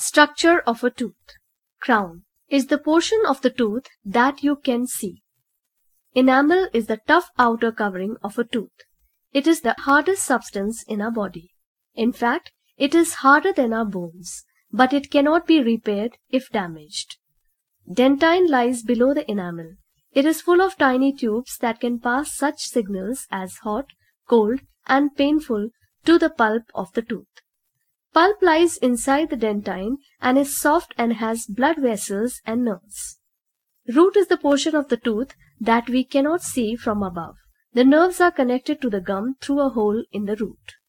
Structure of a tooth. Crown is the portion of the tooth that you can see. Enamel is the tough outer covering of a tooth. It is the hardest substance in our body. In fact, it is harder than our bones, but it cannot be repaired if damaged. Dentine lies below the enamel. It is full of tiny tubes that can pass such signals as hot, cold, and painful to the pulp of the tooth. Pulp lies inside the dentine and is soft and has blood vessels and nerves. Root is the portion of the tooth that we cannot see from above. The nerves are connected to the gum through a hole in the root.